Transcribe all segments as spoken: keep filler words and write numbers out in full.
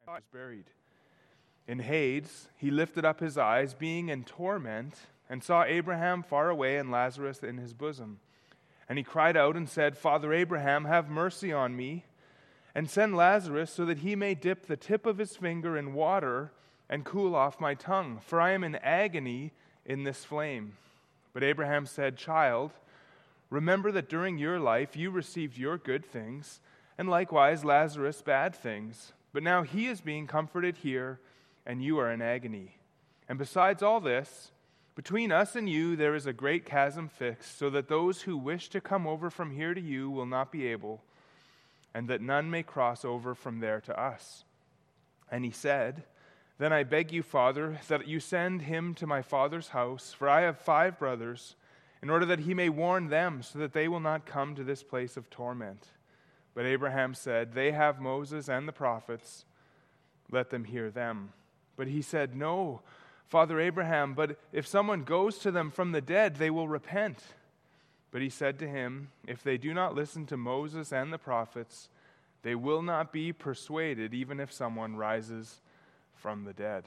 was buried. In Hades, he lifted up his eyes, being in torment, and saw Abraham far away and Lazarus in his bosom. And he cried out and said, Father Abraham, have mercy on me, and send Lazarus so that he may dip the tip of his finger in water and cool off my tongue, for I am in agony in this flame. But Abraham said, Child, remember that during your life you received your good things, and likewise Lazarus bad things. But now he is being comforted here, and you are in agony. And besides all this, between us and you there is a great chasm fixed, so that those who wish to come over from here to you will not be able, and that none may cross over from there to us. And he said, Then I beg you, Father, that you send him to my father's house, for I have five brothers, in order that he may warn them, so that they will not come to this place of torment. But Abraham said, They have Moses and the prophets, let them hear them. But he said, No, Father Abraham, but if someone goes to them from the dead, they will repent. But he said to him, If they do not listen to Moses and the prophets, they will not be persuaded, even if someone rises from the dead.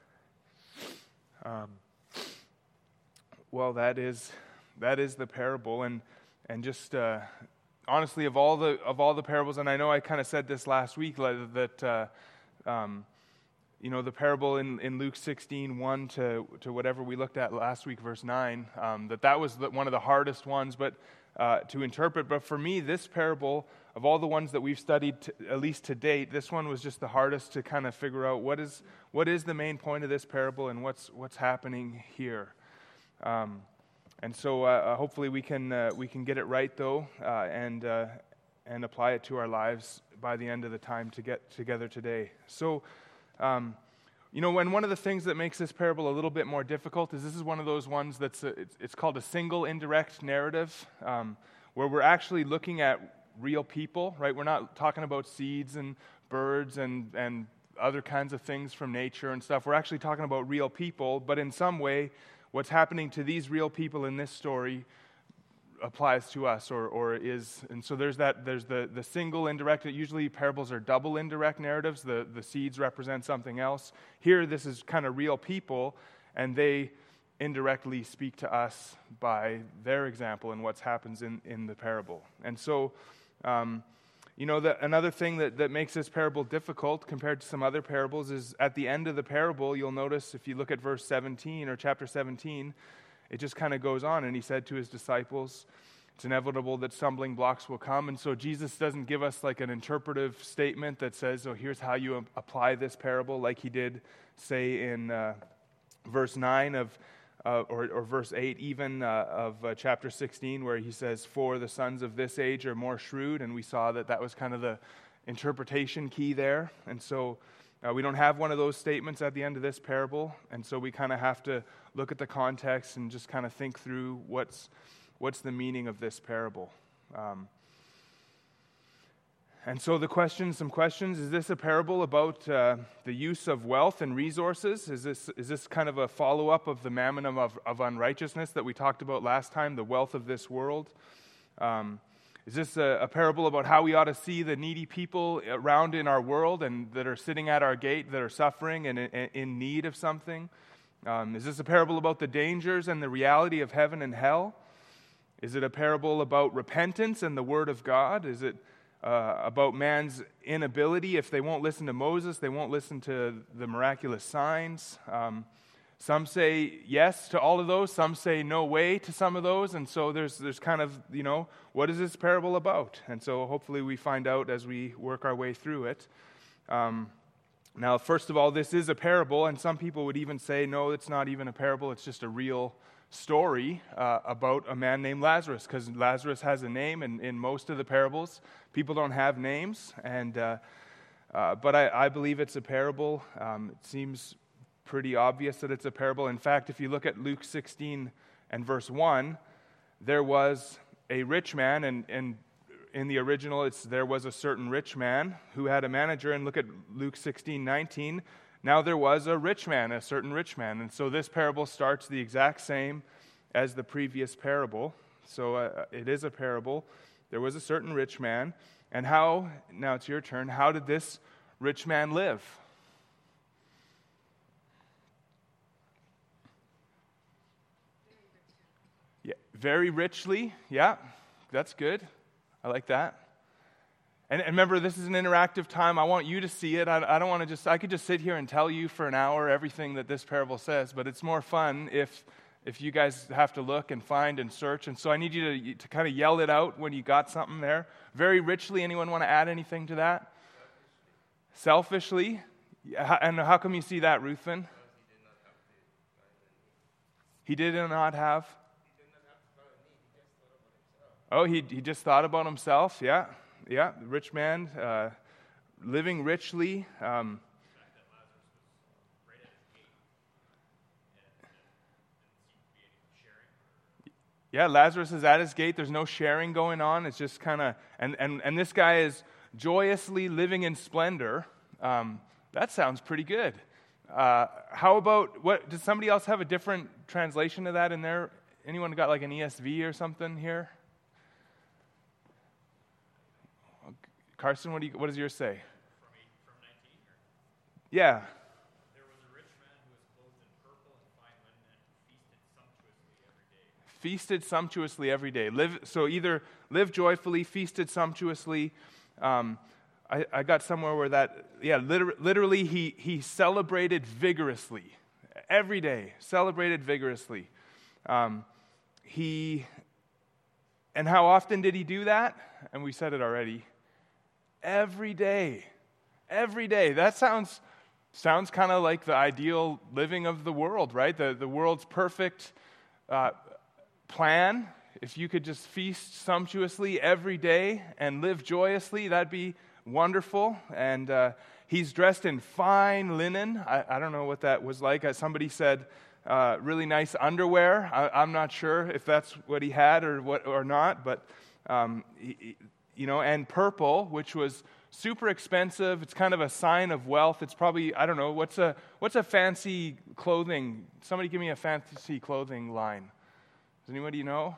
Um, well, that is that is the parable, and and just uh, honestly, of all the of all the parables, and I know I kind of said this last week that uh, um, you know the parable in, in Luke sixteen, one to to whatever we looked at last week, verse nine, um, that that was the, one of the hardest ones, but uh, to interpret. But for me, this parable, of all the ones that we've studied, to, at least to date, this one was just the hardest to kind of figure out what is what is the main point of this parable and what's what's happening here. Um, and so, uh, hopefully, we can uh, we can get it right though, uh, and uh, and apply it to our lives by the end of the time to get together today. So, um, you know, when one of the things that makes this parable a little bit more difficult is this is one of those ones that's a, it's, it's called a single indirect narrative, um, where we're actually looking at real people, right? We're not talking about seeds and birds and, and other kinds of things from nature and stuff. We're actually talking about real people, but in some way, what's happening to these real people in this story applies to us or or is, and so there's that, there's the, the single indirect. Usually parables are double indirect narratives. The, the seeds represent something else. Here, this is kind of real people, and they indirectly speak to us by their example and what happens in, in the parable. And so, Um, you know, the, another thing that, that makes this parable difficult compared to some other parables is at the end of the parable, you'll notice if you look at verse seventeen or chapter seventeen, it just kind of goes on. And he said to his disciples, it's inevitable that stumbling blocks will come. And so Jesus doesn't give us like an interpretive statement that says, oh, here's how you apply this parable, like he did say in uh, verse nine of Uh, or, or verse eight even uh, of uh, chapter sixteen, where he says, for the sons of this age are more shrewd, and we saw that that was kind of the interpretation key there. And so uh, we don't have one of those statements at the end of this parable, and so we kind of have to look at the context and just kind of think through what's what's the meaning of this parable. Um, And so the question, some questions, is this a parable about uh, the use of wealth and resources? Is this is this kind of a follow-up of the mammon of, of unrighteousness that we talked about last time, the wealth of this world? Um, is this a, a parable about how we ought to see the needy people around in our world and that are sitting at our gate, that are suffering and in, in need of something? Um, is this a parable about the dangers and the reality of heaven and hell? Is it a parable about repentance and the Word of God? Is it Uh, about man's inability? If they won't listen to Moses, they won't listen to the miraculous signs. Um, some say yes to all of those. Some say no way to some of those. And so there's there's kind of, you know, what is this parable about? And so hopefully we find out as we work our way through it. Um, now, first of all, this is a parable, and some people would even say, no, it's not even a parable. It's just a real story uh, about a man named Lazarus, because Lazarus has a name, and in most of the parables, people don't have names. And uh, uh, but I, I believe it's a parable. Um, it seems pretty obvious that it's a parable. In fact, if you look at Luke sixteen and verse one, there was a rich man, and, and in the original, it's there was a certain rich man who had a manager. And look at Luke sixteen nineteen. Now there was a rich man, a certain rich man. And so this parable starts the exact same as the previous parable. So uh, it is a parable. There was a certain rich man. And how, now it's your turn, how did this rich man live? very richly. Yeah, that's good. I like that. And, and remember, this is an interactive time. I want you to see it. I, I don't want to just, I could just sit here and tell you for an hour everything that this parable says, but it's more fun if if you guys have to look and find and search. And so I need you to, to kind of yell it out when you got something there. Very richly. Anyone want to add anything to that? Selfishly. Yeah, and how come you see that, Ruthven? He did not have. Oh, he he just thought about himself. Yeah, yeah. The rich man, uh, living richly. Um, yeah, Lazarus is at his gate. There's no sharing going on. It's just kind of, and, and and this guy is joyously living in splendor. Um, that sounds pretty good. Uh, how about, what, does somebody else have a different translation of that in there? Anyone got like an E S V or something here? Carson, what do you, what does yours say? From, eight, from nineteen? Or? Yeah. There was a rich man who was clothed in purple and fine linen and feasted sumptuously every day. Feasted sumptuously every day. Live, so either live joyfully, feasted sumptuously. Um, I, I got somewhere where that, yeah, liter- literally he, he celebrated vigorously. Every day, celebrated vigorously. Um, he, and how often did he do that? And we said it already. Every day. Every day. That sounds sounds kind of like the ideal living of the world, right? The, the world's perfect uh, plan. If you could just feast sumptuously every day and live joyously, that'd be wonderful. And uh, he's dressed in fine linen. I, I don't know what that was like. Uh, somebody said uh, really nice underwear. I, I'm not sure if that's what he had or what or not, but um, he, you know, and purple, which was super expensive. It's kind of a sign of wealth. It's probably, I don't know, what's a what's a fancy clothing? Somebody give me a fancy clothing line. Does anybody know?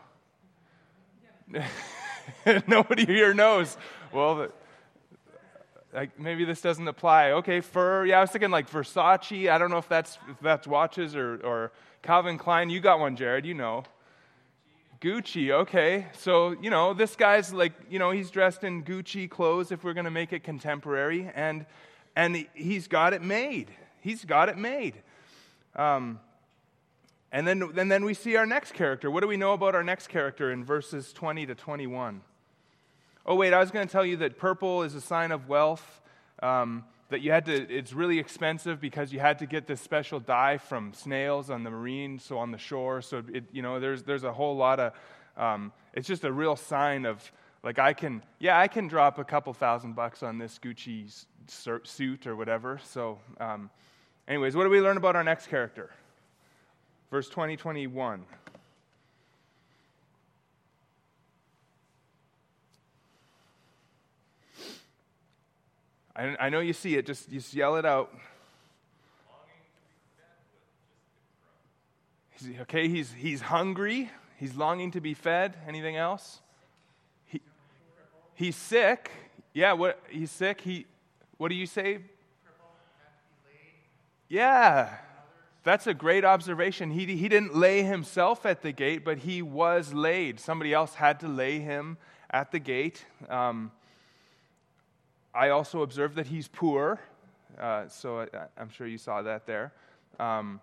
Nobody here knows. Well, the, like maybe this doesn't apply. Okay, fur. Yeah, I was thinking like Versace. I don't know if that's if that's watches or or Calvin Klein. You got one, Jared. You know. Gucci. Okay, so you know this guy's like you know he's dressed in Gucci clothes. If we're going to make it contemporary, and and he's got it made. He's got it made. Um, and then and then we see our next character. What do we know about our next character in verses twenty to twenty-one? Oh, wait, I was going to tell you that purple is a sign of wealth, um, that you had to, it's really expensive because you had to get this special dye from snails on the marine, so on the shore, so it, you know, there's there's a whole lot of, um, it's just a real sign of, like I can, yeah, I can drop a couple thousand bucks on this Gucci suit or whatever, so um, anyways, what do we learn about our next character? Verse twenty, twenty-one. I, I know you see it, just, just yell it out. He's, okay, he's he's hungry. He's longing to be fed. Anything else? He, he's sick. Yeah, what he's sick. He what do you say? Yeah. That's a great observation. He he didn't lay himself at the gate, but he was laid. Somebody else had to lay him at the gate. Um I also observed that he's poor, uh, so I, I'm sure you saw that there. Um,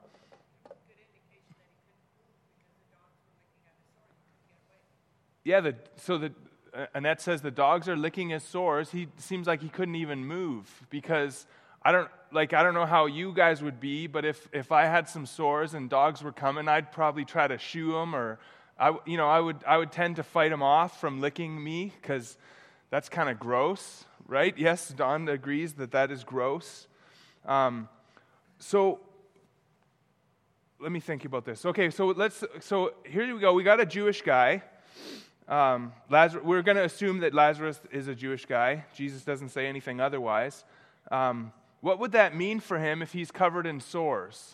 yeah, the, so the, uh, Annette says the dogs are licking his sores. He seems like he couldn't even move because I don't like I don't know how you guys would be, but if, if I had some sores and dogs were coming, I'd probably try to shoo them, or I you know I would I would tend to fight them off from licking me because that's kind of gross. Right? Yes, Don agrees that that is gross. Um, so let me think about this. Okay, so let's. So here we go. We got a Jewish guy. Um, Lazarus. We're going to assume that Lazarus is a Jewish guy. Jesus doesn't say anything otherwise. Um, what would that mean for him if he's covered in sores?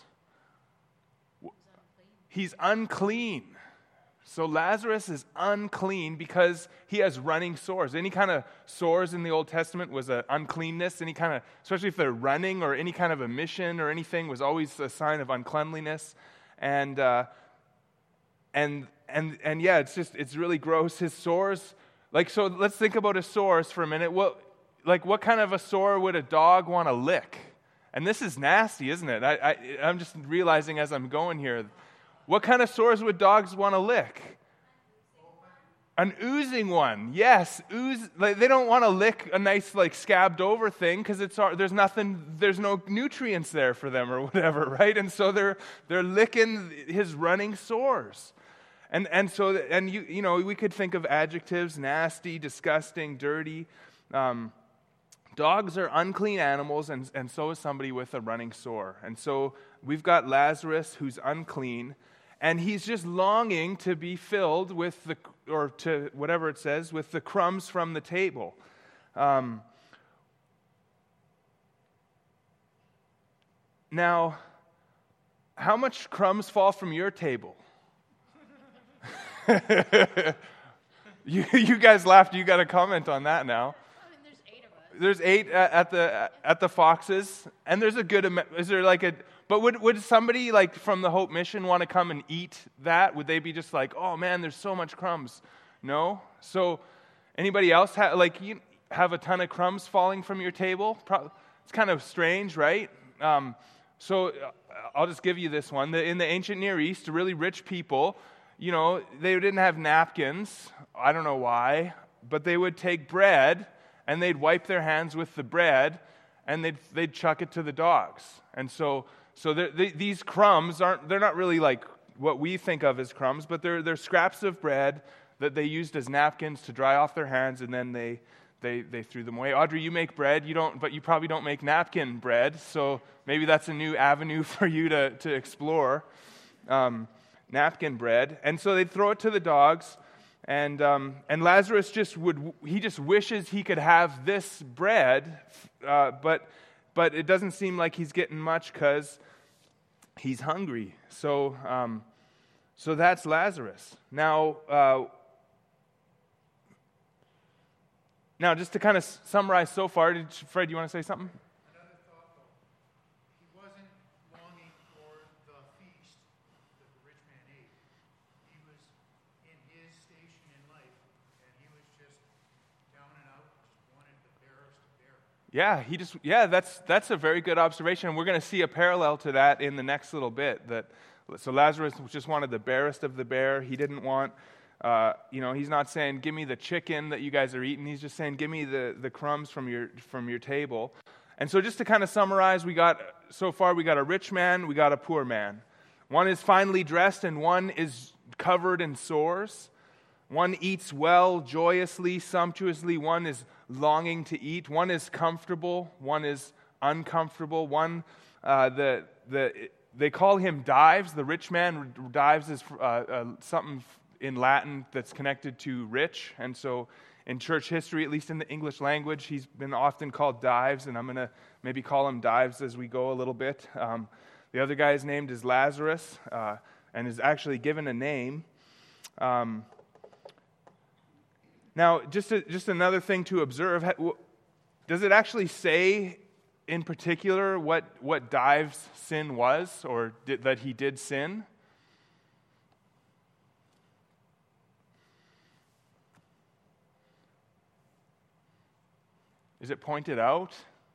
He's unclean. So Lazarus is unclean because he has running sores. Any kind of sores in the Old Testament was an uncleanness. Any kind of, especially if they're running or any kind of emission or anything, was always a sign of uncleanliness. And uh, and and and yeah, it's just it's really gross. His sores, like so. Let's think about his sores for a minute. What like what kind of a sore would a dog want to lick? And this is nasty, isn't it? I, I I'm just realizing as I'm going here, what kind of sores would dogs want to lick? An oozing one, yes. Ooze. Like, they don't want to lick a nice, like, scabbed over thing because it's there's nothing, there's no nutrients there for them or whatever, right? And so they're they're licking his running sores, and and so and you you know we could think of adjectives: nasty, disgusting, dirty. Um, dogs are unclean animals, and and so is somebody with a running sore. And so we've got Lazarus who's unclean. And he's just longing to be filled with the, or to whatever it says, with the crumbs from the table. Um, now, how much crumbs fall from your table? you, you guys laughed. You got a comment on that now. I mean, there's eight of us. There's eight at the at the Foxes, and there's a good amount. Is there like a? But would would somebody like from the Hope Mission want to come and eat that? Would they be just like, oh man, there's so much crumbs? No. So, anybody else ha- like you have a ton of crumbs falling from your table? Pro- it's kind of strange, right? Um, so uh, I'll just give you this one. The, in the ancient Near East, really rich people, you know, they didn't have napkins. I don't know why, but they would take bread and they'd wipe their hands with the bread, and they'd they'd chuck it to the dogs. And so. So they, these crumbs aren't, they're not really like what we think of as crumbs, but they're they're scraps of bread that they used as napkins to dry off their hands, and then they they they threw them away. Audrey, you make bread, you don't, but you probably don't make napkin bread, so maybe that's a new avenue for you to, to explore, um, napkin bread. And so they'd throw it to the dogs, and um, and Lazarus just would, he just wishes he could have this bread, uh, but but it doesn't seem like he's getting much because he's hungry. So, um, so that's Lazarus. Now, uh, now, just to kind of summarize so far, did, Fred, you want to say something? Another thought, though. He wasn't longing for the feast that the rich man ate. He was in his station in life, and he was just down and out, just wanted the barest to bear. Yeah, he just yeah, that's that's a very good observation. We're going to see a parallel to that in the next little bit. That so Lazarus just wanted the barest of the bare. He didn't want, uh, you know, he's not saying give me the chicken that you guys are eating. He's just saying give me the the crumbs from your from your table. And so just to kind of summarize, we got so far we got a rich man, we got a poor man. One is finely dressed and one is covered in sores. One eats well, joyously, sumptuously. One is longing to eat. One is comfortable. One is uncomfortable. One, uh, the the they call him Dives. The rich man, Dives is uh, uh, something in Latin that's connected to rich. And so in church history, at least in the English language, he's been often called Dives, and I'm going to maybe call him Dives as we go a little bit. Um, the other guy's named is Lazarus, uh, and is actually given a name. Um Now, just a, just another thing to observe, does it actually say in particular what, what Dives' sin was, or did, that he did sin? Is it pointed out?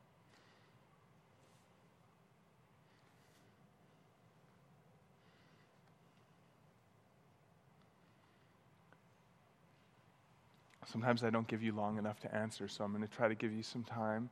Sometimes I don't give you long enough to answer, so I'm going to try to give you some time.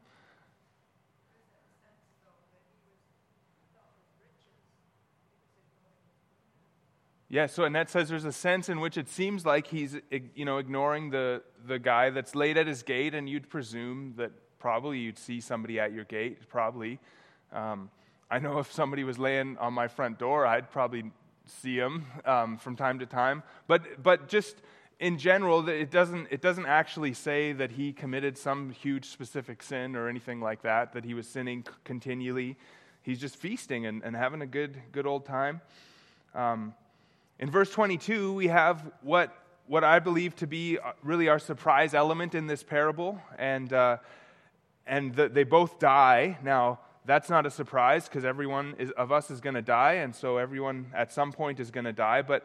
Yeah, so Annette says there's a sense in which it seems like he's, you know, ignoring the, the guy that's laid at his gate, and you'd presume that probably you'd see somebody at your gate, probably. Um, I know if somebody was laying on my front door, I'd probably see him um, from time to time. But but just in general, it doesn't it doesn't actually say that he committed some huge specific sin or anything like that, that he was sinning continually. He's just feasting and, and having a good good old time. Um, in verse twenty-two, we have what what I believe to be really our surprise element in this parable, and uh, and the, they both die. Now, that's not a surprise because everyone is, of us is going to die, and so everyone at some point is going to die. But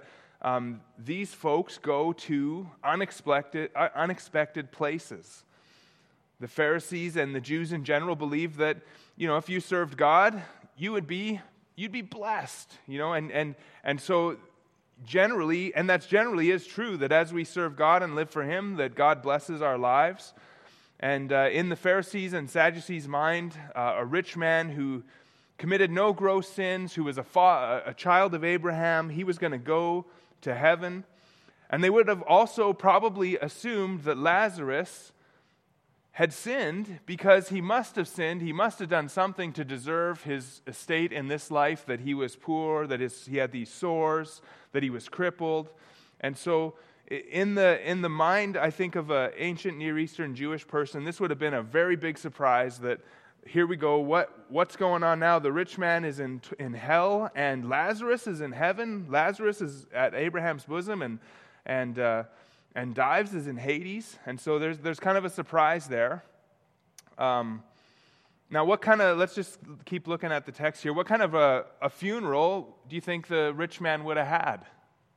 um, these folks go to unexpected, uh, unexpected places. The Pharisees and the Jews in general believed that, you know, if you served God, you would be, you'd be blessed, you know, and, and, and so generally, and that's generally is true, that as we serve God and live for Him, that God blesses our lives. And uh, in the Pharisees and Sadducees' mind, uh, a rich man who committed no gross sins, who was a, fa- a child of Abraham, he was going to go to heaven. And they would have also probably assumed that Lazarus had sinned because he must have sinned. He must have done something to deserve his estate in this life, that he was poor, that his, he had these sores, that he was crippled. And so in the in the mind, I think, of an ancient Near Eastern Jewish person, this would have been a very big surprise that, here we go, what what's going on now? The rich man is in in hell, and Lazarus is in heaven. Lazarus is at Abraham's bosom, and and uh, and Dives is in Hades. And so there's there's kind of a surprise there. Um, now, what kind of, let's just keep looking at the text here. What kind of a, a funeral do you think the rich man would have had?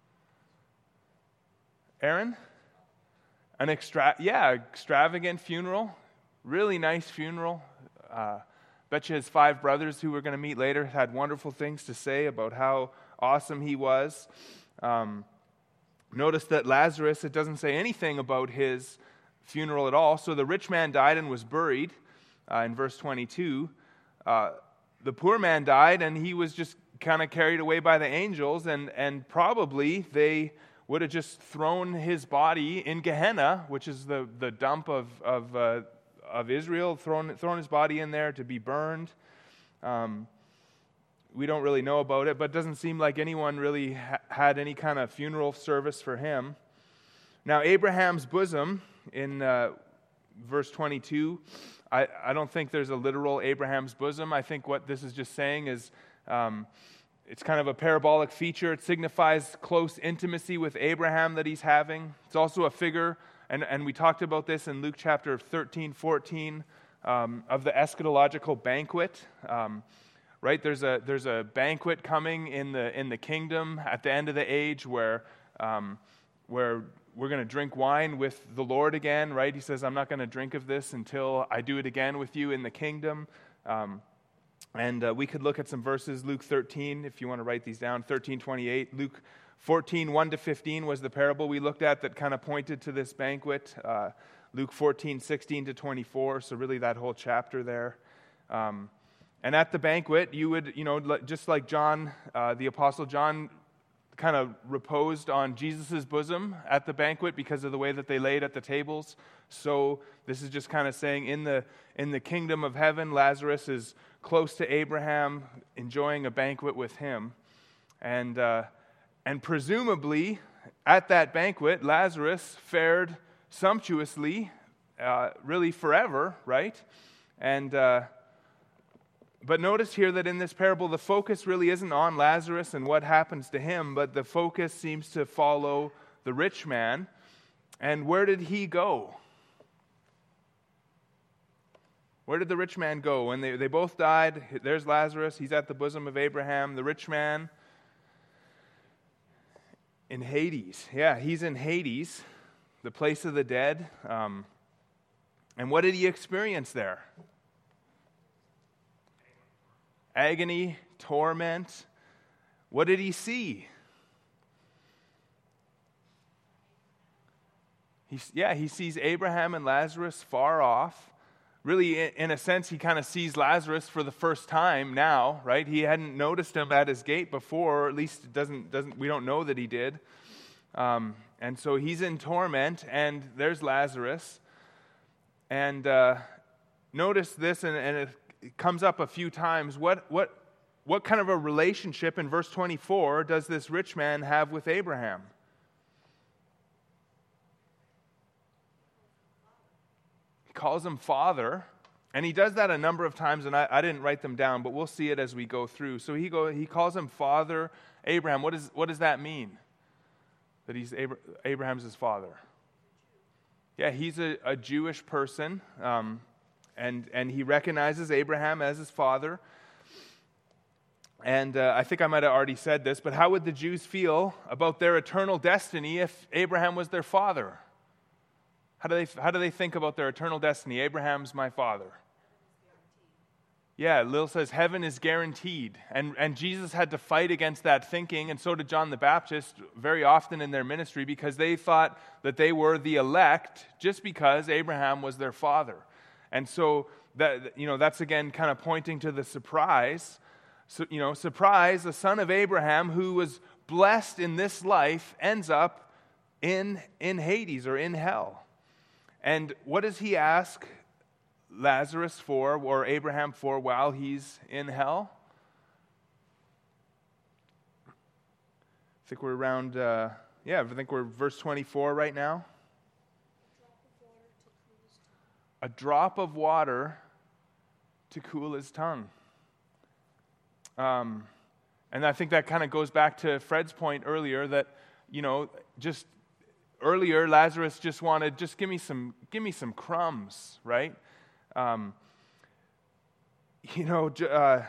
Aaron? An extra, yeah, extravagant funeral. Really nice funeral. Uh, bet you his five brothers, who we're going to meet later, had wonderful things to say about how awesome he was. Um, notice that Lazarus, it doesn't say anything about his funeral at all. So the rich man died and was buried uh, in verse twenty-two. Uh, the poor man died, and he was just kind of carried away by the angels, and, and probably they would have just thrown his body in Gehenna, which is the, the dump of, of uh, of Israel, thrown, thrown his body in there to be burned. Um, we don't really know about it, but it doesn't seem like anyone really ha- had any kind of funeral service for him. Now, Abraham's bosom, in uh, verse twenty-two, I, I don't think there's a literal Abraham's bosom. I think what this is just saying is um, it's kind of a parabolic feature. It signifies close intimacy with Abraham that he's having. It's also a figure, And, and we talked about this in Luke chapter thirteen, fourteen, um, of the eschatological banquet. Um, right, there's a there's a banquet coming in the in the kingdom at the end of the age where um, where we're going to drink wine with the Lord again. Right, he says, "I'm not going to drink of this until I do it again with you in the kingdom." Um, and uh, we could look at some verses. Luke thirteen, if you want to write these down. thirteen twenty-eight. Luke fourteen, one to fifteen was the parable we looked at that kind of pointed to this banquet. Uh, Luke fourteen, sixteen to twenty-four, so really that whole chapter there. Um, and at the banquet, you would, you know, just like John, uh, the Apostle John, kind of reposed on Jesus' bosom at the banquet because of the way that they laid at the tables. So this is just kind of saying in the in the kingdom of heaven, Lazarus is close to Abraham, enjoying a banquet with him. And uh, And presumably, at that banquet, Lazarus fared sumptuously, uh, really forever, right? And uh, but notice here that in this parable, the focus really isn't on Lazarus and what happens to him, but the focus seems to follow the rich man. And where did he go? Where did the rich man go? When they, they both died, there's Lazarus, he's at the bosom of Abraham. The rich man, in Hades. Yeah, he's in Hades, the place of the dead. Um, and what did he experience there? Agony, torment. What did he see? He's, yeah, he sees Abraham and Lazarus far off. Really, in a sense, he kind of sees Lazarus for the first time now, right? He hadn't noticed him at his gate before, or at least it doesn't doesn't we don't know that he did. Um, and so he's in torment, and there's Lazarus. And uh, notice this, and, and it, it comes up a few times. What what what kind of a relationship in verse twenty-four does this rich man have with Abraham? Calls him father, and he does that a number of times, and I, I didn't write them down, but we'll see it as we go through. So he go he calls him Father Abraham. What is what does that mean? That he's Abra- Abraham's his father? Yeah, he's a, a Jewish person, um, and and he recognizes Abraham as his father. And uh, I think I might have already said this, but how would the Jews feel about their eternal destiny if Abraham was their father? How do they, how do they think about their eternal destiny? Abraham's my father. Yeah, Lil says heaven is guaranteed. And, and Jesus had to fight against that thinking, and so did John the Baptist very often in their ministry, because they thought that they were the elect just because Abraham was their father. And so that, you know, that's again kind of pointing to the surprise. So, you know, surprise, the son of Abraham who was blessed in this life ends up in, in Hades or in hell. And what does he ask Lazarus for, or Abraham for, while he's in hell? I think we're around, uh, yeah, I think we're verse twenty-four right now. A drop of water to cool his tongue. Um, and I think that kind of goes back to Fred's point earlier that, you know, just earlier Lazarus just wanted, just give me some, give me some crumbs, right? Um, you know, uh,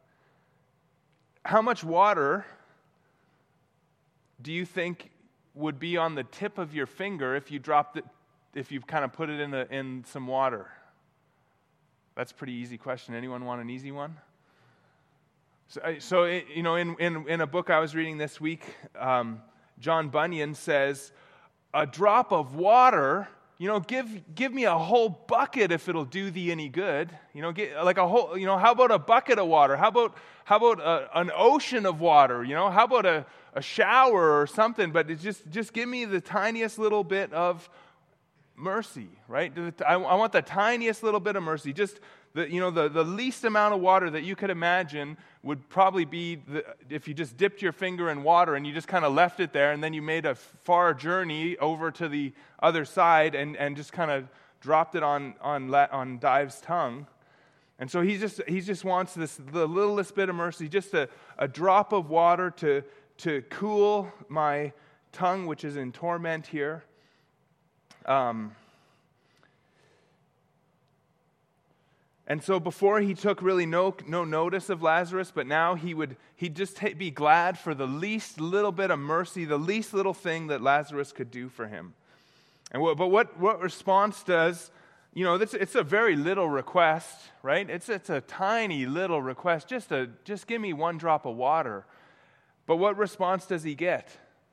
how much water do you think would be on the tip of your finger if you dropped it, if you kind of put it in a, in some water? That's a pretty easy question. Anyone want an easy one? So, so it, you know, in, in, in a book I was reading this week, um, John Bunyan says, a drop of water, you know, give give me a whole bucket if it'll do thee any good. You know, get, like a whole, you know, how about a bucket of water? How about how about a, an ocean of water? You know, how about a, a shower or something? But it's just just give me the tiniest little bit of mercy, right? I, I want the tiniest little bit of mercy. Just the, you know, the, the least amount of water that you could imagine would probably be the, if you just dipped your finger in water and you just kind of left it there, and then you made a far journey over to the other side and, and just kind of dropped it on on on Dive's tongue. And so he just he just wants this the littlest bit of mercy, just a, a drop of water to to cool my tongue, which is in torment here. Um, and so before he took really no no notice of Lazarus, but now he would he'd just t- be glad for the least little bit of mercy, the least little thing that Lazarus could do for him. And what, but what what response does, you know, it's, it's a very little request, right? It's it's a tiny little request, just a just give me one drop of water. But what response does he get?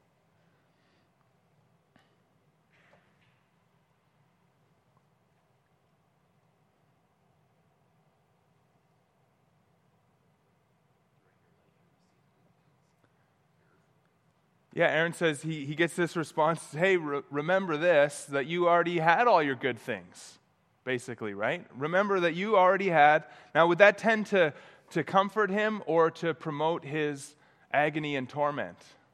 Yeah, Aaron says he, he gets this response, hey, re- remember this, that you already had all your good things, basically, right? Remember that you already had. Now, would that tend to, to comfort him or to promote his agony and torment?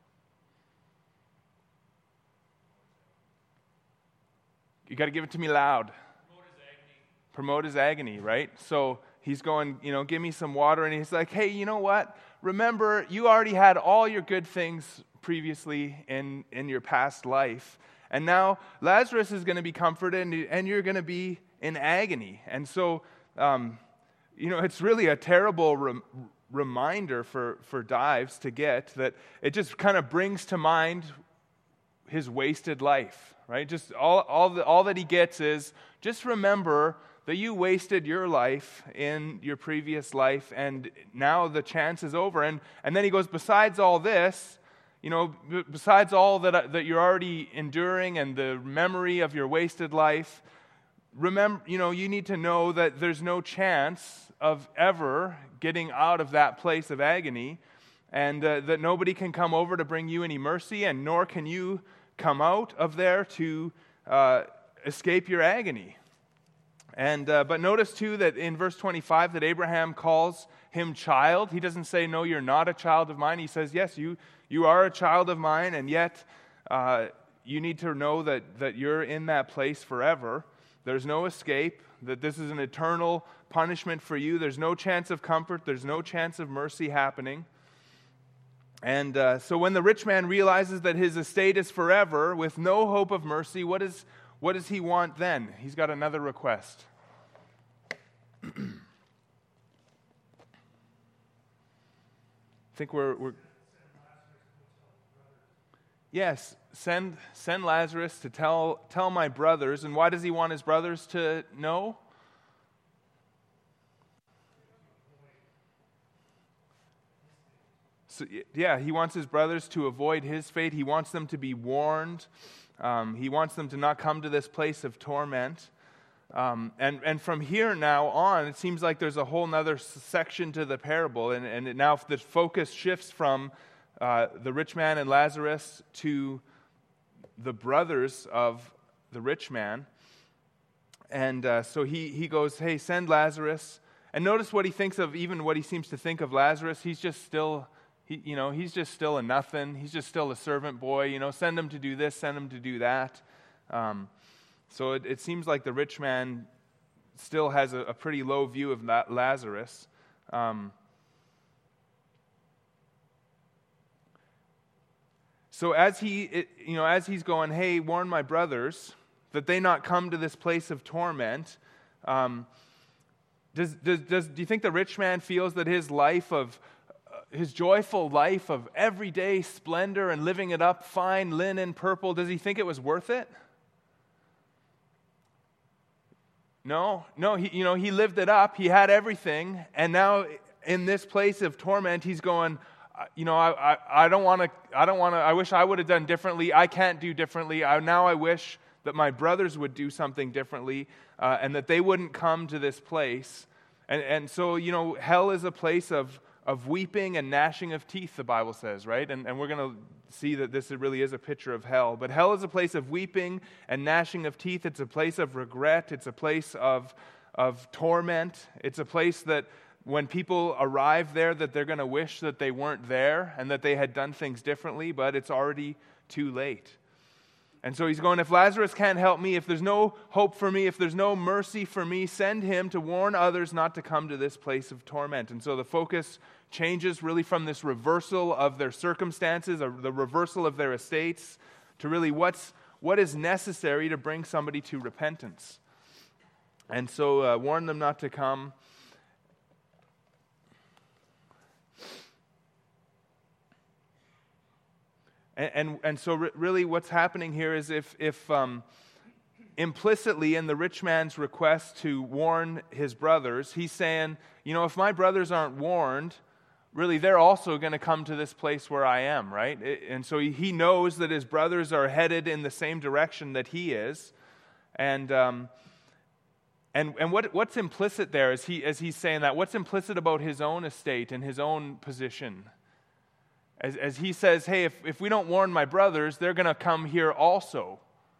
You got to give it to me loud. Promote his agony. Promote his agony, right? So he's going, you know, give me some water, and he's like, hey, you know what? Remember, you already had all your good things previously in, in your past life. And now Lazarus is going to be comforted, and, and you're going to be in agony. And so, um, you know, it's really a terrible rem- reminder for, for Dives to get that it just kind of brings to mind his wasted life, right? Just all, all, the, all that he gets is, just remember that you wasted your life in your previous life, and now the chance is over. And, and then he goes, besides all this, you know, b- besides all that that you're already enduring and the memory of your wasted life, remember, you know, you need to know that there's no chance of ever getting out of that place of agony, and uh, that nobody can come over to bring you any mercy, and nor can you come out of there to uh, escape your agony. And uh, but notice too that in verse twenty-five that Abraham calls him child. He doesn't say, no, you're not a child of mine. He says, yes, you you are a child of mine, and yet uh, you need to know that, that you're in that place forever. There's no escape, that this is an eternal punishment for you. There's no chance of comfort. There's no chance of mercy happening. And uh, so when the rich man realizes that his estate is forever with no hope of mercy, what is what does he want then? He's got another request. I think we're, we're yes, send send Lazarus to tell tell my brothers. And why does he want his brothers to know? So, yeah, he wants his brothers to avoid his fate. He wants them to be warned. Um, he wants them to not come to this place of torment. Um, and, and from here now on, it seems like there's a whole other section to the parable. And, and it now the focus shifts from uh, the rich man and Lazarus to the brothers of the rich man. And uh, so he, he goes, hey, send Lazarus. And notice what he thinks of, even what he seems to think of Lazarus. He's just still... He, you know, he's just still a nothing. He's just still a servant boy. You know, send him to do this, send him to do that. Um, so it, it seems like the rich man still has a, a pretty low view of Lazarus. Um, so as he, it, you know, as he's going, hey, warn my brothers that they not come to this place of torment. Um, does, does, does do you think the rich man feels that his life of his joyful life of everyday splendor and living it up, fine linen, purple, does he think it was worth it? No, no, he, you know, he lived it up, he had everything, and now in this place of torment, he's going, you know, I, I, I don't want to, I don't want to, I wish I would have done differently, I can't do differently, I, now I wish that my brothers would do something differently, uh, and that they wouldn't come to this place. And, and so, you know, hell is a place of of weeping and gnashing of teeth, the Bible says, right? And, and we're going to see that this really is a picture of hell. But hell is a place of weeping and gnashing of teeth. It's a place of regret. It's a place of, of torment. It's a place that when people arrive there, that they're going to wish that they weren't there and that they had done things differently, but it's already too late. And so he's going, if Lazarus can't help me, if there's no hope for me, if there's no mercy for me, send him to warn others not to come to this place of torment. And so the focus changes really from this reversal of their circumstances, or the reversal of their estates, to really what's what is necessary to bring somebody to repentance. And so uh, warn them not to come. And, and, and so re- really what's happening here is if, if um, implicitly in the rich man's request to warn his brothers, he's saying, you know, if my brothers aren't warned, really they're also going to come to this place where I am, right? It, and so he, he knows that his brothers are headed in the same direction that he is. And um, and and what what's implicit there as, he, as he's saying that? What's implicit about his own estate and his own position? As, as he says, hey, if, if we don't warn my brothers, they're going to come here also.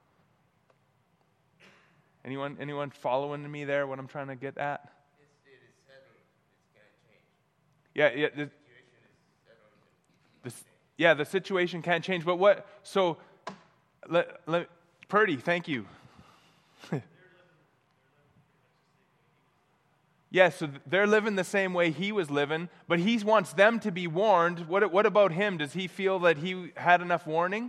Anyone anyone following me there, what I'm trying to get at? It is settled. It's going to change. Yeah, yeah. The, the, yeah, the situation can't change. But what, so, let, let, Purdy, thank you. Yeah, so they're living the same way he was living, but he wants them to be warned. What, what about him? Does he feel that he had enough warning?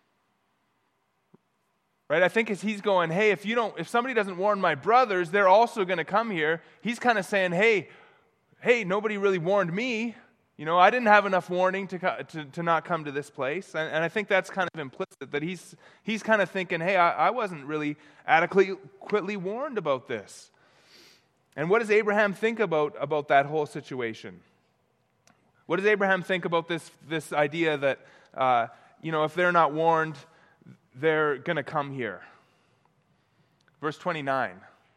Right? I think as he's going, hey, if you don't, if somebody doesn't warn my brothers, they're also going to come here. He's kind of saying, hey, hey, nobody really warned me. You know, I didn't have enough warning to to, to not come to this place. And, and I think that's kind of implicit, that he's he's kind of thinking, hey, I, I wasn't really adequately warned about this. And what does Abraham think about, about that whole situation? What does Abraham think about this, this idea that, uh, you know, if they're not warned, they're going to come here? Verse twenty-nine.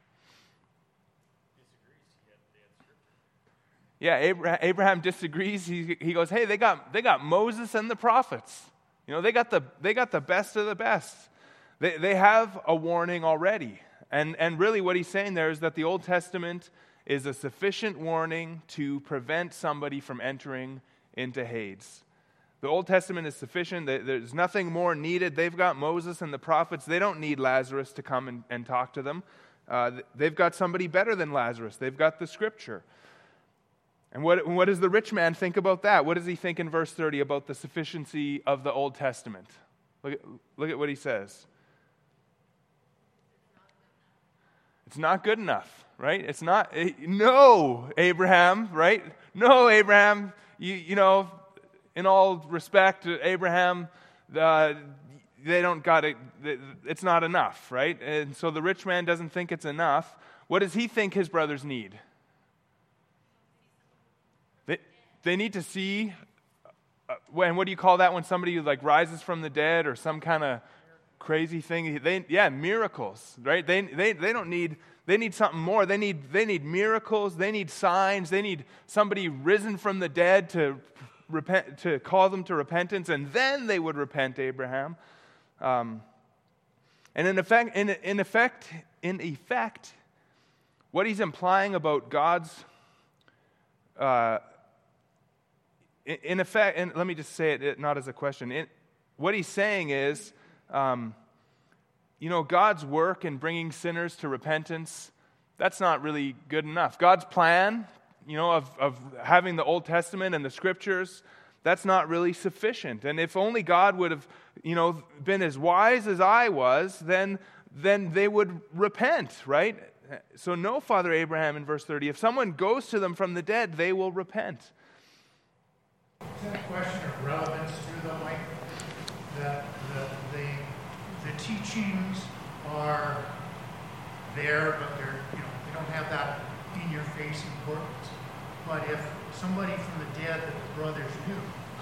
Yeah, Abraham, Abraham disagrees. He, he goes, hey, they got they got Moses and the prophets. You know, they got the they got the best of the best. They they have a warning already. And and really what he's saying there is that the Old Testament is a sufficient warning to prevent somebody from entering into Hades. The Old Testament is sufficient. There's nothing more needed. They've got Moses and the prophets. They don't need Lazarus to come and, and talk to them. Uh, they've got somebody better than Lazarus. They've got the Scripture. And what, what does the rich man think about that? What does he think in verse thirty about the sufficiency of the Old Testament? Look at, look at what he says. It's not good enough, right? It's not, no, Abraham, right? No, Abraham, you, you know, in all respect, Abraham, uh, they don't got it, it's not enough, right? And so the rich man doesn't think it's enough. What does he think his brothers need? They, they need to see, uh, and what do you call that when somebody like rises from the dead or some kind of crazy thing? They, yeah, miracles, right? They, they, they don't need, they need something more. They need, they need miracles. They need signs. They need somebody risen from the dead to repent, to call them to repentance, and then they would repent, Abraham. Um, and in effect, in, in effect, in effect, what he's implying about God's, uh, in, in effect, and let me just say it, it not as a question. It, what he's saying is, um, you know, God's work in bringing sinners to repentance, that's not really good enough. God's plan, you know, of, of having the Old Testament and the Scriptures, that's not really sufficient. And if only God would have, you know, been as wise as I was, then, then they would repent, right? So no, Father Abraham, in verse thirty, if someone goes to them from the dead, they will repent. Is that a question of relevance too, though, Mike? That the, the, the teachings are there, but they're, you know, they don't have that in-your-face importance. But if somebody from the dead that the brothers knew,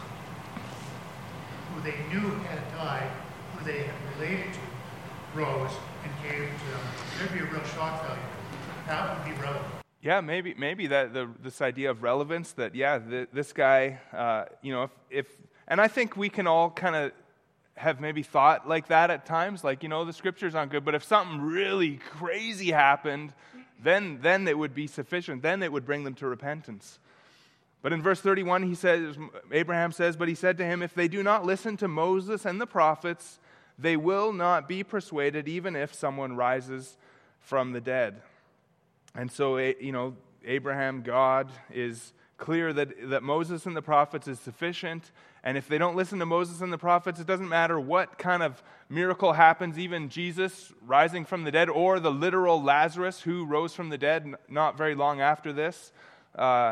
who they knew had died, who they had related to, rose and came to them, there'd be a real shock value. That would be relevant. Yeah, maybe maybe that the, this idea of relevance, that, yeah, the, this guy, uh, you know, if, if, and I think we can all kind of have maybe thought like that at times, like, you know, the Scriptures aren't good, but if something really crazy happened, then then it would be sufficient. Then it would bring them to repentance. But in verse thirty-one, he says, Abraham says, but he said to him, if they do not listen to Moses and the prophets, they will not be persuaded, even if someone rises from the dead. And so, you know, Abraham, God, is clear that, that Moses and the prophets is sufficient. And if they don't listen to Moses and the prophets, it doesn't matter what kind of miracle happens, even Jesus rising from the dead, or the literal Lazarus who rose from the dead not very long after this, uh,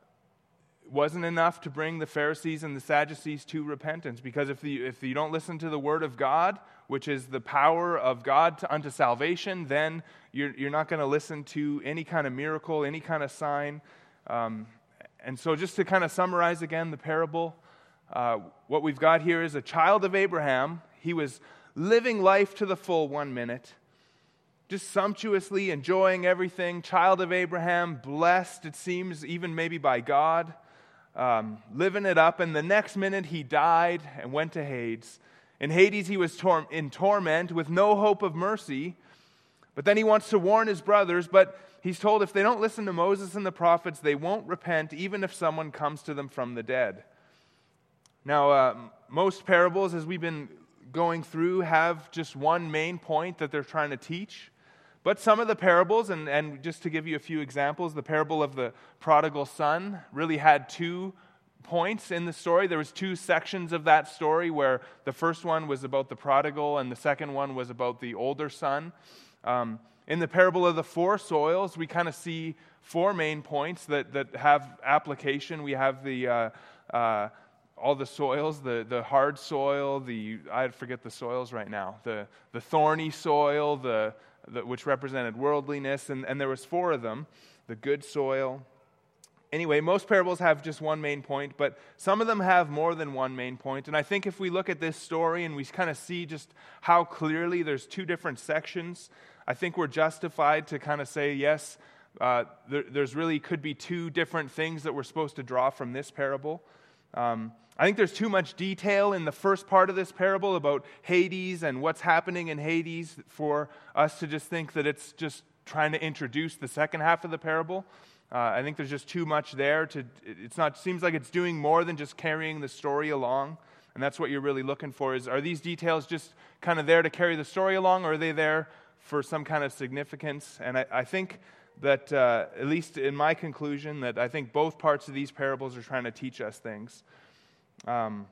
wasn't enough to bring the Pharisees and the Sadducees to repentance. Because if, the, if you don't listen to the Word of God, which is the power of God to, unto salvation, then you're, you're not going to listen to any kind of miracle, any kind of sign. Um, and so just to kind of summarize again the parable, uh, what we've got here is a child of Abraham. He was living life to the full one minute, just sumptuously enjoying everything. Child of Abraham, blessed, it seems, even maybe by God, um, living it up. And the next minute he died and went to Hades. In Hades he was tor- in torment with no hope of mercy. But then he wants to warn his brothers, but he's told if they don't listen to Moses and the prophets, they won't repent, even if someone comes to them from the dead. Now, uh, most parables, as we've been going through, have just one main point that they're trying to teach. But some of the parables, and, and just to give you a few examples, the parable of the prodigal son really had two points in the story. There was two sections of that story where the first one was about the prodigal and the second one was about the older son. Um, in the parable of the four soils, we kind of see four main points that, that have application. We have the uh, uh, all the soils, the, the hard soil, the I forget the soils right now, the the thorny soil, the, the which represented worldliness, and, and there was four of them, the good soil. Anyway, most parables have just one main point, but some of them have more than one main point. And I think if we look at this story and we kind of see just how clearly there's two different sections, I think we're justified to kind of say, yes, uh, there, there's really could be two different things that we're supposed to draw from this parable. Um, I think there's too much detail in the first part of this parable about Hades and what's happening in Hades for us to just think that it's just trying to introduce the second half of the parable. Uh, I think there's just too much there. To it's not seems like it's doing more than just carrying the story along, and that's what you're really looking for. Is are these details just kind of there to carry the story along, or are they there for some kind of significance? And I, I think that, uh, at least in my conclusion, that I think both parts of these parables are trying to teach us things. Um,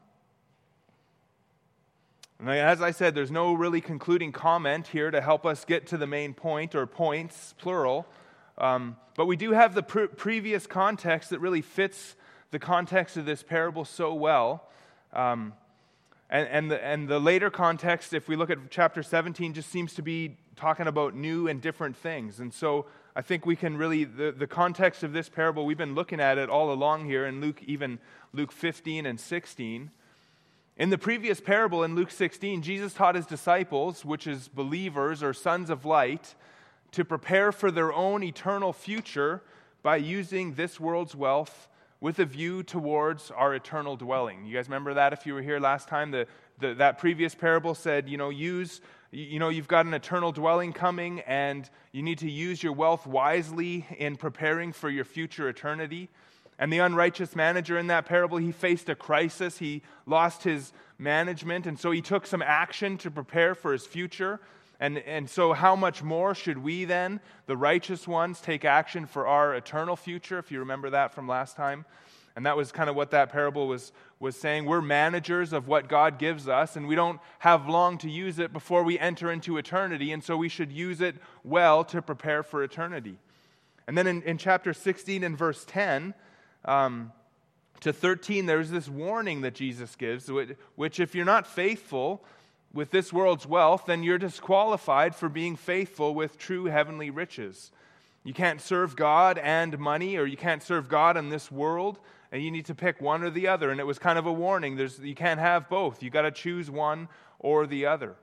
and as I said, there's no really concluding comment here to help us get to the main point, or points, plural. Um, but we do have the pre- previous context that really fits the context of this parable so well. Um, and, and, the, and the later context, if we look at chapter seventeen, just seems to be talking about new and different things. And so I think we can really, the, the context of this parable, we've been looking at it all along here in Luke, even Luke fifteen and sixteen. In the previous parable in Luke sixteen, Jesus taught his disciples, which is believers or sons of light, to prepare for their own eternal future by using this world's wealth with a view towards our eternal dwelling. You guys remember that if you were here last time? The, the, that previous parable said, you know, use, you know, you've got an eternal dwelling coming and you need to use your wealth wisely in preparing for your future eternity. And the unrighteous manager in that parable, he faced a crisis. He lost his management, and so he took some action to prepare for his future. And, and so how much more should we then, the righteous ones, take action for our eternal future, if you remember that from last time? And that was kind of what that parable was, was saying. We're managers of what God gives us, and we don't have long to use it before we enter into eternity, and so we should use it well to prepare for eternity. And then in, in chapter sixteen and verse ten um, to thirteen, there's this warning that Jesus gives, which if you're not faithful with this world's wealth, then you're disqualified for being faithful with true heavenly riches. You can't serve God and money, or you can't serve God in this world, and you need to pick one or the other. And it was kind of a warning. There's, you can't have both. You got to choose one or the other.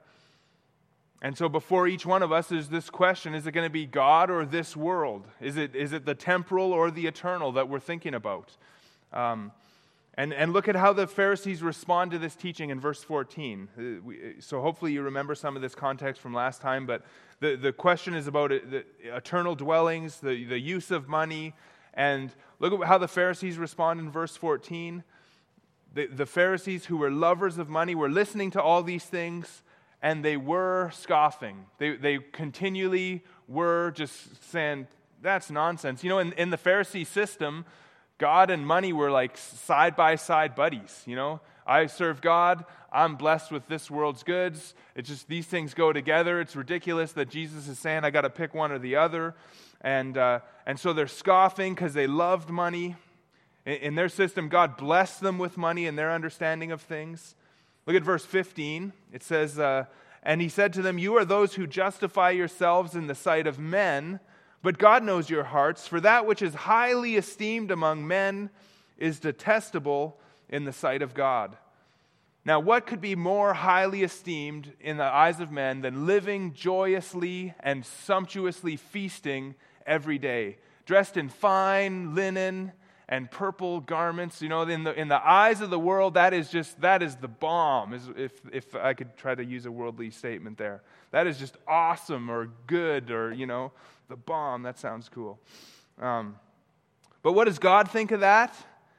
And so before each one of us is this question, is it going to be God or this world? Is it, is it the temporal or the eternal that we're thinking about? Um, And and look at how the Pharisees respond to this teaching in verse fourteen. So hopefully you remember some of this context from last time, but the, the question is about the eternal dwellings, the, the use of money, and look at how the Pharisees respond in verse fourteen. The, the Pharisees, who were lovers of money, were listening to all these things, and they were scoffing. They, they continually were just saying, that's nonsense. You know, in, in the Pharisee system, God and money were like side-by-side buddies, you know. I serve God, I'm blessed with this world's goods. It's just these things go together. It's ridiculous that Jesus is saying I got to pick one or the other. And uh, and so they're scoffing because they loved money. In, in their system, God blessed them with money in their understanding of things. Look at verse fifteen. It says, uh, and he said to them, you are those who justify yourselves in the sight of men, but God knows your hearts, for that which is highly esteemed among men is detestable in the sight of God. Now, what could be more highly esteemed in the eyes of men than living joyously and sumptuously feasting every day, dressed in fine linen and purple garments? You know, in the in the eyes of the world, that is just that is the bomb. If if I could try to use a worldly statement there, that is just awesome or good or you know. The bomb, that sounds cool. Um, but what does God think of that?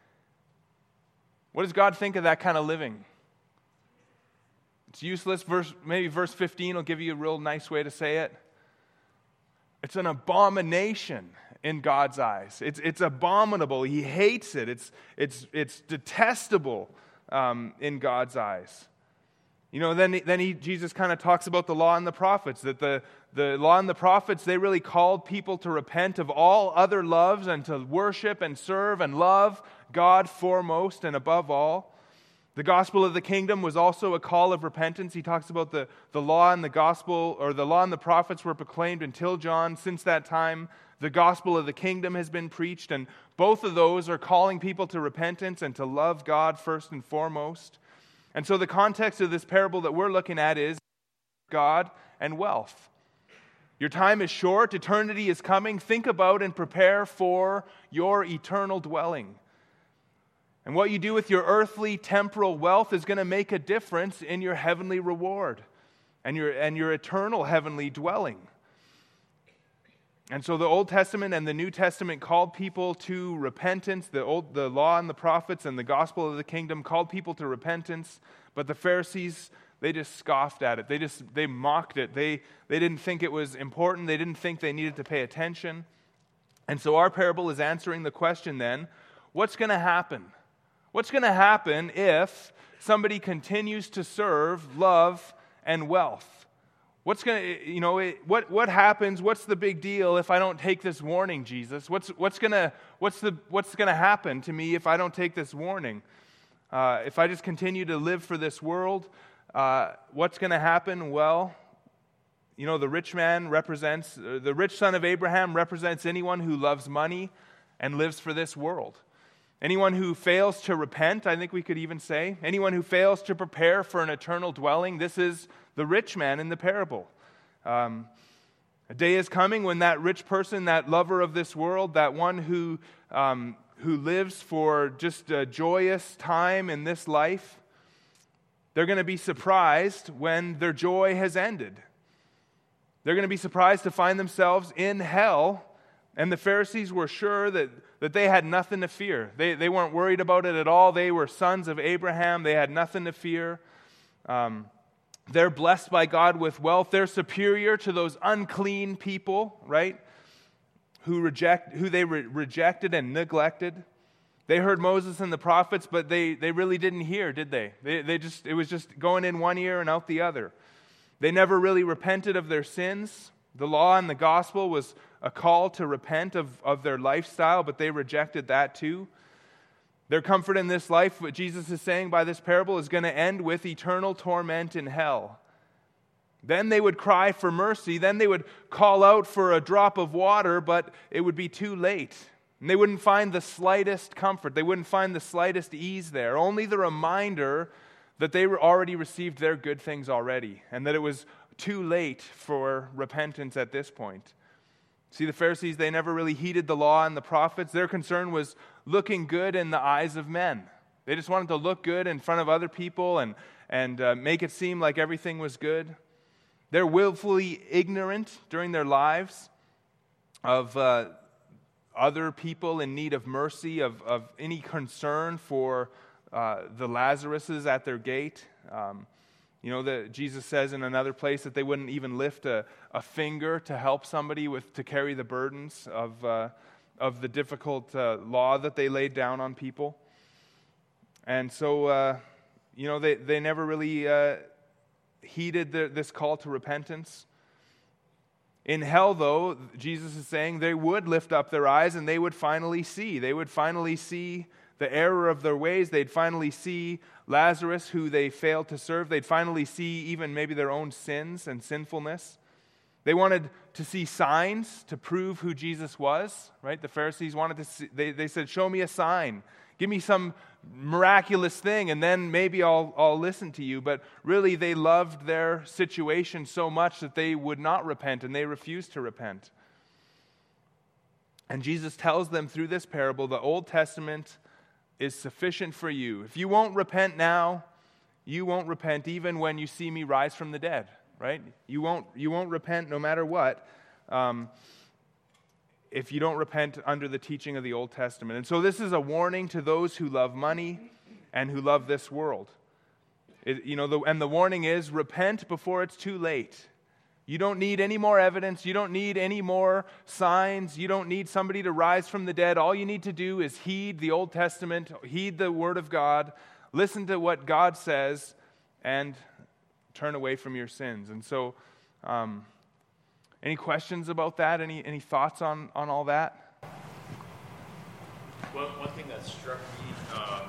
What does God think of that kind of living? It's useless. Verse, maybe verse fifteen will give you a real nice way to say it. It's an abomination in God's eyes. It's it's abominable. He hates it. It's it's it's detestable um, in God's eyes. You know, then then he, Jesus kind of talks about the law and the prophets, that the, the law and the prophets, they really called people to repent of all other loves and to worship and serve and love God foremost and above all. The gospel of the kingdom was also a call of repentance. He talks about the, the law and the gospel, or the law and the prophets were proclaimed until John. Since that time, the gospel of the kingdom has been preached, and both of those are calling people to repentance and to love God first and foremost. And so the context of this parable that we're looking at is God and wealth. Your time is short. Eternity is coming. Think about and prepare for your eternal dwelling. And what you do with your earthly, temporal wealth is going to make a difference in your heavenly reward and your, and your eternal heavenly dwelling. And so the Old Testament and the New Testament called people to repentance. The old, the law and the prophets and the gospel of the kingdom called people to repentance. But the Pharisees, they just scoffed at it. They just they mocked it. They they didn't think it was important. They didn't think they needed to pay attention. And so our parable is answering the question then, what's going to happen? What's going to happen if somebody continues to serve love and wealth? What's going to, you know, it, what what happens? What's the big deal if I don't take this warning, Jesus? What's what's going to what's the what's going to happen to me if I don't take this warning? Uh, if I just continue to live for this world, uh, what's going to happen? Well, you know, the rich man represents, uh, the rich son of Abraham represents anyone who loves money and lives for this world. Anyone who fails to repent, I think we could even say. Anyone who fails to prepare for an eternal dwelling, this is the rich man in the parable. Um, a day is coming when that rich person, that lover of this world, that one who um, who lives for just a joyous time in this life, they're going to be surprised when their joy has ended. They're going to be surprised to find themselves in hell. And the Pharisees were sure that, that they had nothing to fear. They, they weren't worried about it at all. They were sons of Abraham. They had nothing to fear. Um, they're blessed by God with wealth. They're superior to those unclean people, right? Who reject, who they re- rejected and neglected. They heard Moses and the prophets, but they, they really didn't hear, did they? They, they just it was just going in one ear and out the other. They never really repented of their sins. The law and the gospel was a call to repent of, of their lifestyle, but they rejected that too. Their comfort in this life, what Jesus is saying by this parable, is going to end with eternal torment in hell. Then they would cry for mercy. Then they would call out for a drop of water, but it would be too late. And they wouldn't find the slightest comfort. They wouldn't find the slightest ease there. Only the reminder that they were already received their good things already, and that it was too late for repentance at this point. See, the Pharisees, they never really heeded the law and the prophets. Their concern was looking good in the eyes of men. They just wanted to look good in front of other people and, and uh, make it seem like everything was good. They're willfully ignorant during their lives of uh, other people in need of mercy, of, of any concern for uh, the Lazaruses at their gate. Um, you know, that Jesus says in another place that they wouldn't even lift a, a finger to help somebody with to carry the burdens of uh, of the difficult uh, law that they laid down on people. And so, uh, you know, they, they never really uh, heeded the, this call to repentance. In hell, though, Jesus is saying they would lift up their eyes and they would finally see. They would finally see the error of their ways. They'd finally see Lazarus, who they failed to serve. They'd finally see even maybe their own sins and sinfulness. They wanted to see signs to prove who Jesus was, right? The Pharisees wanted to see, they, they said, show me a sign. Give me some miraculous thing, and then maybe I'll, I'll listen to you. But really, they loved their situation so much that they would not repent, and they refused to repent. And Jesus tells them through this parable, the Old Testament is sufficient for you. If you won't repent now, you won't repent even when you see me rise from the dead, right? You won't, you won't repent no matter what. Um, if you don't repent under the teaching of the Old Testament. And so this is a warning to those who love money and who love this world. It, you know, the, and the warning is, repent before it's too late. You don't need any more evidence. You don't need any more signs. You don't need somebody to rise from the dead. All you need to do is heed the Old Testament, heed the Word of God, listen to what God says, and turn away from your sins. And so, um, any questions about that? Any any thoughts on, on all that? Well, one thing that struck me, um,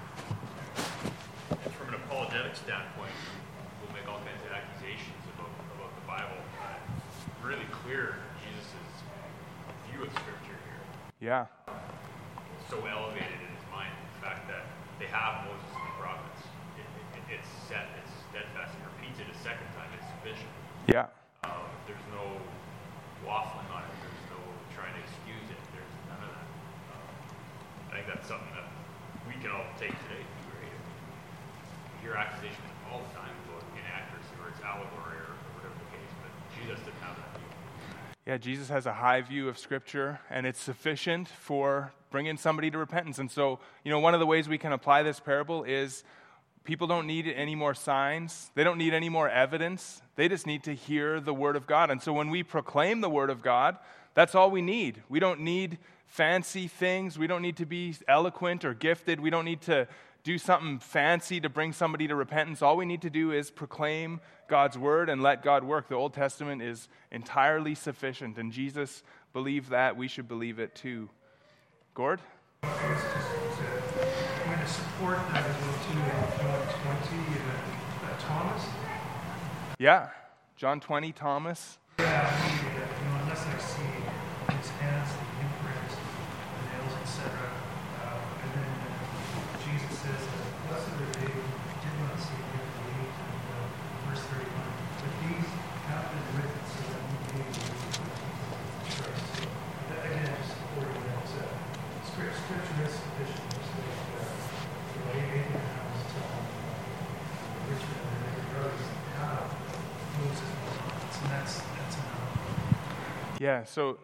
from an apologetic standpoint, we'll make all kinds of accusations about, about the Bible. Uh, really clear Jesus' view of Scripture here. Yeah. So elevated in his mind, the fact that they have Moses and the prophets. It, it, it's set, it's steadfast. He repeats it a second time. It's sufficient. Yeah. Uh, there's no waffling on it. There's no trying to excuse it. There's none of that. Uh, I think that's something that we can all take today. Right? We hear accusations all the time about inaccuracy or it's allegory or whatever the case, but Jesus didn't have that view. Yeah, Jesus has a high view of Scripture, and it's sufficient for bringing somebody to repentance. And so, you know, one of the ways we can apply this parable is people don't need any more signs. They don't need any more evidence. They just need to hear the Word of God. And so when we proclaim the Word of God, that's all we need. We don't need fancy things. We don't need to be eloquent or gifted. We don't need to do something fancy to bring somebody to repentance. All we need to do is proclaim God's word and let God work. The Old Testament is entirely sufficient, and Jesus believed that. We should believe it too. Gord? I'm going to support that as well too in John twenty, uh, uh, Thomas. Yeah, John twenty, Thomas. Yeah, he, uh, you know, unless I see his hands, the imprints, the nails, et cetera. Uh, and then uh, Jesus says, uh, "Blessed are they who did not see and yet believed." And uh, verse thirty-one, "But these have been written so that we may believe in Christ." So that, again, just supporting that uh, scripture, scripture is sufficient. Just like uh, you know, Abraham was telling uh, Richmond and their brothers how Moses was on. And that's that's enough. Yeah, so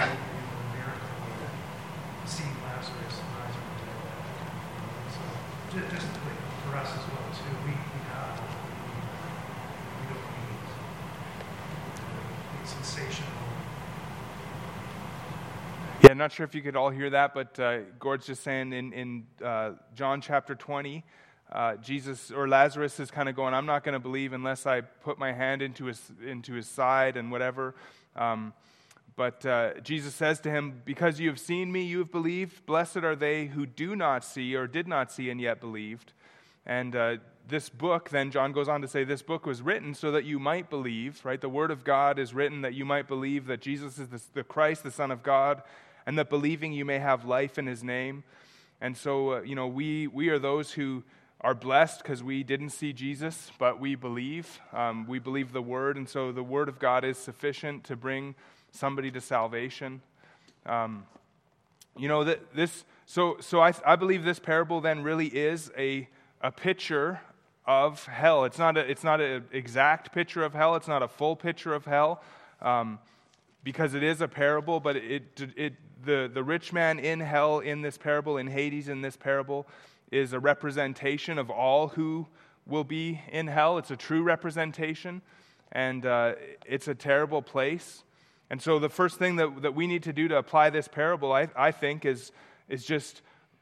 Seeing Lazarus rise from the dead. So just, just like for us as well too, we, we have what we need. We don't need it's sensational. Yeah, not sure if you could all hear that, but uh, Gord's just saying in, in uh, John chapter twenty, uh, Jesus or Lazarus is kind of going, I'm not going to believe unless I put my hand into his into his side and whatever. Um, but uh, Jesus says to him, because you have seen me, you have believed. Blessed are they who do not see or did not see and yet believed. And uh, this book, then John goes on to say, this book was written so that you might believe, right? The word of God is written that you might believe that Jesus is the, the Christ, the Son of God, and that believing you may have life in his name. And so, uh, you know, we we are those who are blessed because we didn't see Jesus, but we believe. Um, we believe the word, and so the word of God is sufficient to bring somebody to salvation. Um, you know, that this. So, so I I believe this parable then really is a a picture of hell. It's not a it's not an exact picture of hell. It's not a full picture of hell, um, because it is a parable. But it it the the rich man in hell in this parable, in Hades in this parable, is a representation of all who will be in hell. It's a true representation, and uh, it's a terrible place. And so the first thing that, that we need to do to apply this parable, I, I think, is, is just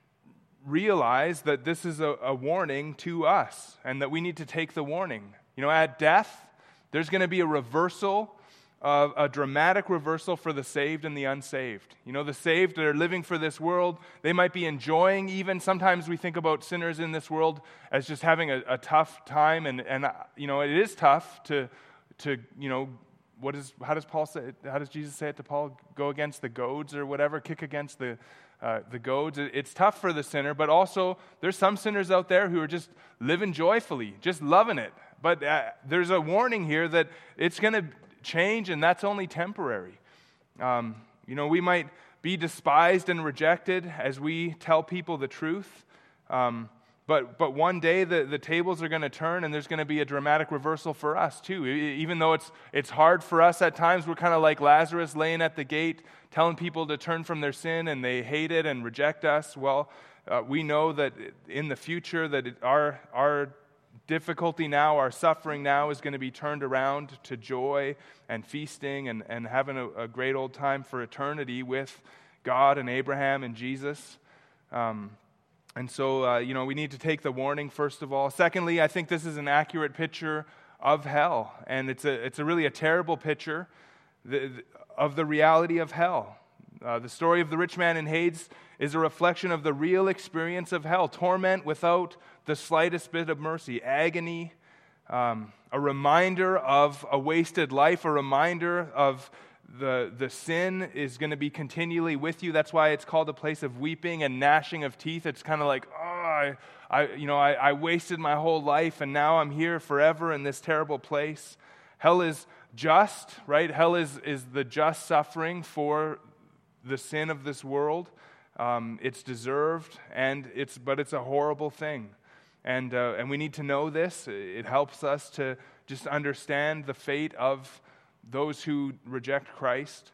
realize that this is a, a warning to us, and that we need to take the warning. You know, at death, there's going to be a reversal, of, a dramatic reversal for the saved and the unsaved. You know, the saved that are living for this world, they might be enjoying even, sometimes we think about sinners in this world as just having a, a tough time, and, and, you know, it is tough to, to, you know, what is, how does Paul say, how does Jesus say it to Paul? Go against the goads or whatever, kick against the, uh, the goads. It's tough for the sinner, but also there's some sinners out there who are just living joyfully, just loving it. But uh, there's a warning here that it's going to change, and that's only temporary. Um, you know, we might be despised and rejected as we tell people the truth, um, but but one day the, the tables are going to turn, and there's going to be a dramatic reversal for us too. Even though it's it's hard for us at times, we're kind of like Lazarus laying at the gate, telling people to turn from their sin, and they hate it and reject us. Well, uh, we know that in the future that it, our our difficulty now, our suffering now is going to be turned around to joy and feasting and, and having a, a great old time for eternity with God and Abraham and Jesus. Um, and so, uh, you know, we need to take the warning, first of all. Secondly, I think this is an accurate picture of hell. And it's a it's a really a terrible picture the, the, of the reality of hell. Uh, the story of the rich man in Hades is a reflection of the real experience of hell. Torment without the slightest bit of mercy. Agony, um, a reminder of a wasted life, a reminder of the, the sin is going to be continually with you. That's why it's called a place of weeping and gnashing of teeth. It's kind of like, oh, I, I, you know, I, I wasted my whole life, and now I'm here forever in this terrible place. Hell is just, right? Hell is, is the just suffering for the sin of this world. Um, it's deserved, and it's but it's a horrible thing, and uh, and we need to know this. It helps us to just understand the fate of those who reject Christ.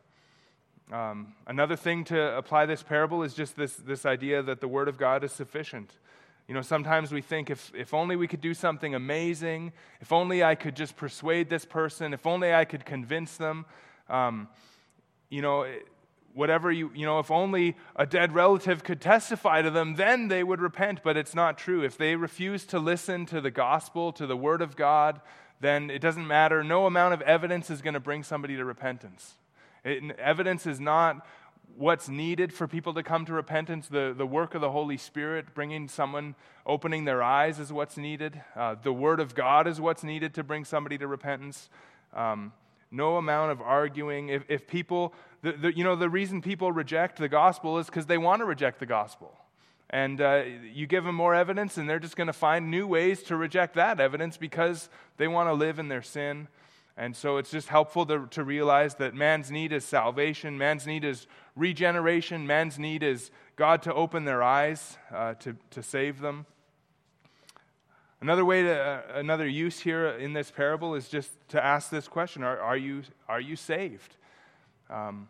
Um, another thing to apply this parable is just this this idea that the Word of God is sufficient. You know, sometimes we think if if only we could do something amazing, if only I could just persuade this person, if only I could convince them. Um, you know. It, whatever you, you know, if only a dead relative could testify to them, then they would repent, but it's not true. If they refuse to listen to the gospel, to the word of God, then it doesn't matter. No amount of evidence is going to bring somebody to repentance. It, evidence is not what's needed for people to come to repentance. The, the work of the Holy Spirit, bringing someone, opening their eyes is what's needed. Uh, the word of God is what's needed to bring somebody to repentance. Um, no amount of arguing. If, if people, the, the, you know, the reason people reject the gospel is because they want to reject the gospel. And uh, you give them more evidence, and they're just going to find new ways to reject that evidence because they want to live in their sin. And so it's just helpful to, to realize that man's need is salvation, man's need is regeneration, man's need is God to open their eyes, uh, to, to save them. Another way to, uh, another use here in this parable is just to ask this question: Are, are you are you saved? Um,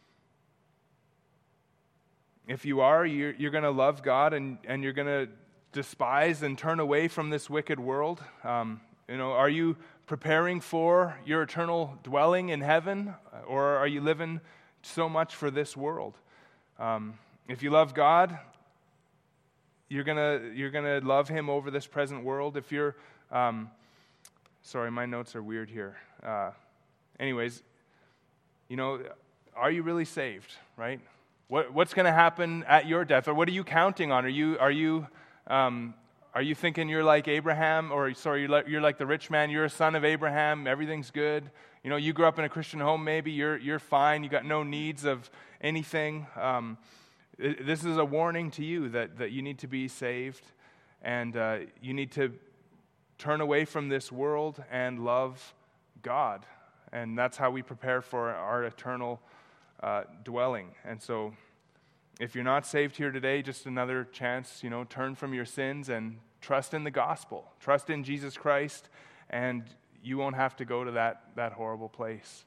if you are, you're, you're going to love God, and, and you're going to despise and turn away from this wicked world. Um, you know, are you preparing for your eternal dwelling in heaven, or are you living so much for this world? Um, if you love God, you're gonna you're gonna love Him over this present world. If you're, um, sorry, my notes are weird here. Uh, anyways, you know, are you really saved? Right? What what's going to happen at your death, or what are you counting on? Are you are you um, Are you thinking you're like Abraham, or sorry, you're like, you're like the rich man, you're a son of Abraham, everything's good? You know, you grew up in a Christian home maybe, you're you're fine, you got no needs of anything. Um, it, this is a warning to you that, that you need to be saved, and uh, you need to turn away from this world and love God. And that's how we prepare for our eternal uh, dwelling. And so, if you're not saved here today, just another chance, you know, turn from your sins and trust in the gospel. Trust in Jesus Christ, and you won't have to go to that, that horrible place.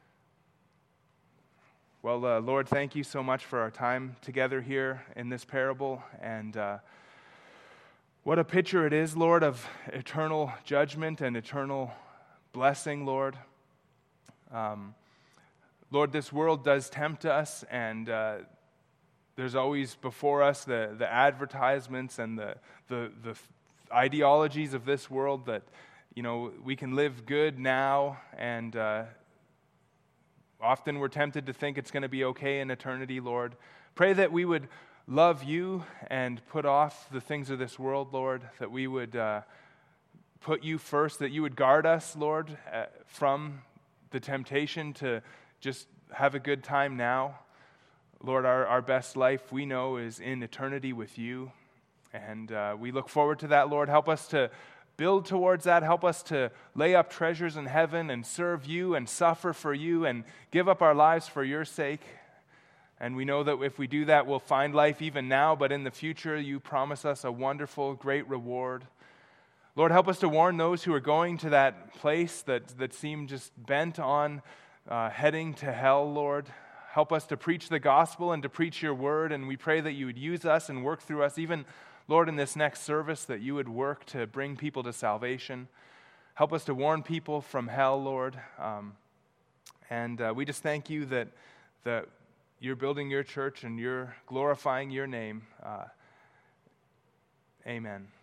Well, uh, Lord, thank you so much for our time together here in this parable. And uh, what a picture it is, Lord, of eternal judgment and eternal blessing, Lord. Um, Lord, this world does tempt us, and uh, there's always before us the, the advertisements and the, the the ideologies of this world that, you know, we can live good now, and uh, often we're tempted to think it's going to be okay in eternity, Lord. Pray that we would love you and put off the things of this world, Lord, that we would uh, put you first, that you would guard us, Lord, uh, from the temptation to just have a good time now. Lord, our, our best life, we know, is in eternity with you. And uh, we look forward to that, Lord. Help us to build towards that. Help us to lay up treasures in heaven and serve you and suffer for you and give up our lives for your sake. And we know that if we do that, we'll find life even now, but in the future, you promise us a wonderful, great reward. Lord, help us to warn those who are going to that place that, that seem just bent on uh, heading to hell, Lord. Help us to preach the gospel and to preach your word, and we pray that you would use us and work through us, even, Lord, in this next service, that you would work to bring people to salvation. Help us to warn people from hell, Lord. Um, and uh, we just thank you that, that you're building your church and you're glorifying your name. Uh, amen.